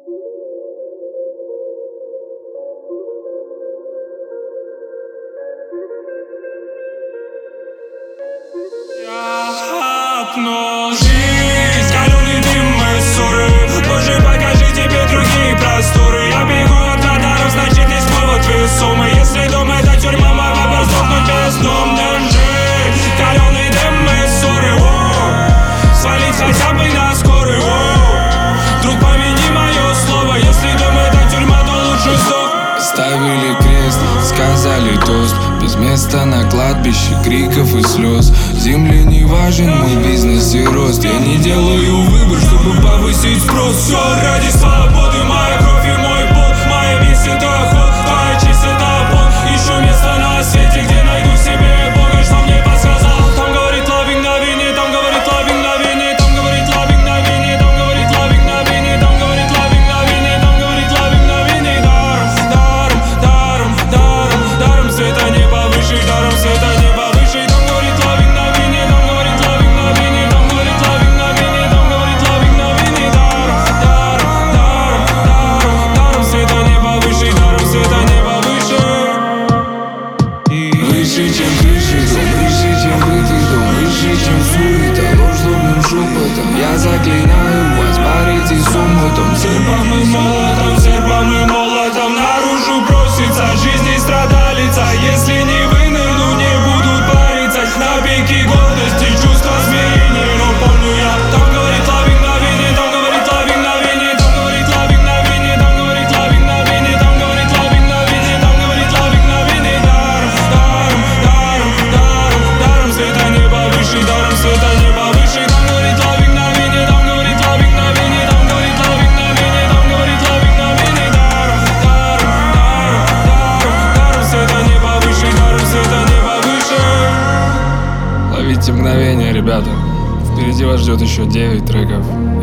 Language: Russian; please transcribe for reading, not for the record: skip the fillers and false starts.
Окно, жизнь, каленый дым и ссоры. Боже, покажи тебе другие просторы. Я бегу от радаров, значит есть повод весомый. Если дом это тюрьма, мой выбор сдохнуть бездомным. Жизнь, каленый дым и ссоры. Свалить хотя бы на скорую. Друг, помяни мое слово. Если дом это тюрьма, то лучше сдох. Ставили крест, сказали тост. Без места на кладбище, криков и слез. Земле не важен мой бизнес и рост. Я не делаю выбор, чтобы повысить спрос. Все ради свободы, моя кровь и мой пот. Моя месть это охот, твоя честь это пот. Ищу место на свете, где найду в себе Бога, что мне подсказал. Там говорит лавинг на вине, там говорит лавинг на вине, там говорит лавинг на вине, там говорит лавинг на вине, там говорит лавинг на вине, там говорит лавинг на вине. Даром, даром, даром, даром, даром света не повыше, даром света не повыше. Там говорит лавинг на вине, там говорит лавинг на вине, там говорит лавинг на вине, там говорит лавинг на вине. Даром, даром, даром, даром, даром света не повыше, даром света не повыше. Выше, чем крыши, дом, выше, чем бытый дом, выше, чем суета, ложь злобным шепотом. Я заклинаю вас, парите с умутом. Серпом и молотом, серпом и молотом наружу бросится жизнь и страдалица. Если не вынырну, не будут париться. На пике гордости, чувства смирения. Но помню я, там говорит лавинг на вине, там говорит лавинг на вине, там говорит лавинг на вине, там говорит лавинг на вине, там говорит лавинг на вине, там говорит лавинг на вине. Даром, даром, даром, даром, даром света не повыше, даром света не повыше. Там говорит лавинг на вине, там говорит лавинг на вине, там говорит лавинг на вине, там говорит лавинг на вине. Даром, даром, даром, даром, даром света не повыше, даром света не повыше. Ловите мгновение, ребята. Впереди вас ждет еще 9 треков.